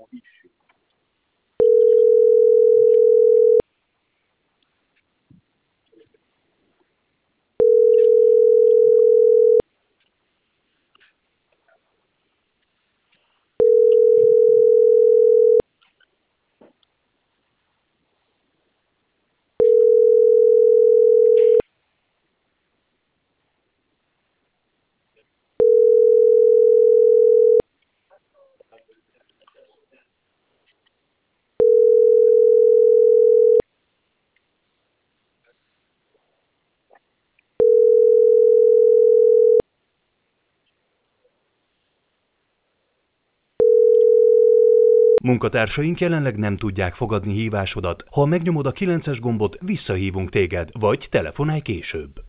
Munkatársaink jelenleg nem tudják fogadni hívásodat. Ha megnyomod a 9-es gombot, visszahívunk téged, vagy telefonálj később.